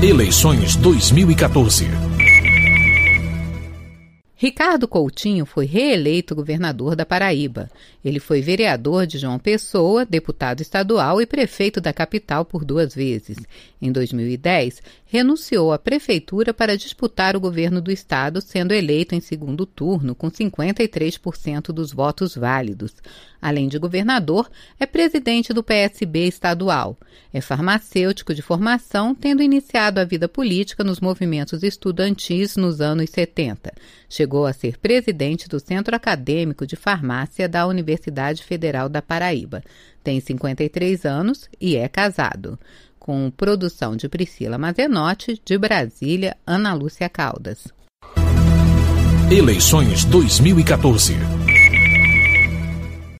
Eleições 2014. Ricardo Coutinho foi reeleito governador da Paraíba. Ele foi vereador de João Pessoa, deputado estadual e prefeito da capital por 2 vezes. Em 2010, renunciou à prefeitura para disputar o governo do estado, sendo eleito em segundo turno com 53% dos votos válidos. Além de governador, é presidente do PSB estadual. É farmacêutico de formação, tendo iniciado a vida política nos movimentos estudantis nos anos 70. Chegou a ser presidente do Centro Acadêmico de Farmácia da Universidade Federal da Paraíba. Tem 53 anos e é casado. Com produção de Priscila Mazenotti, de Brasília, Ana Lúcia Caldas. Eleições 2014.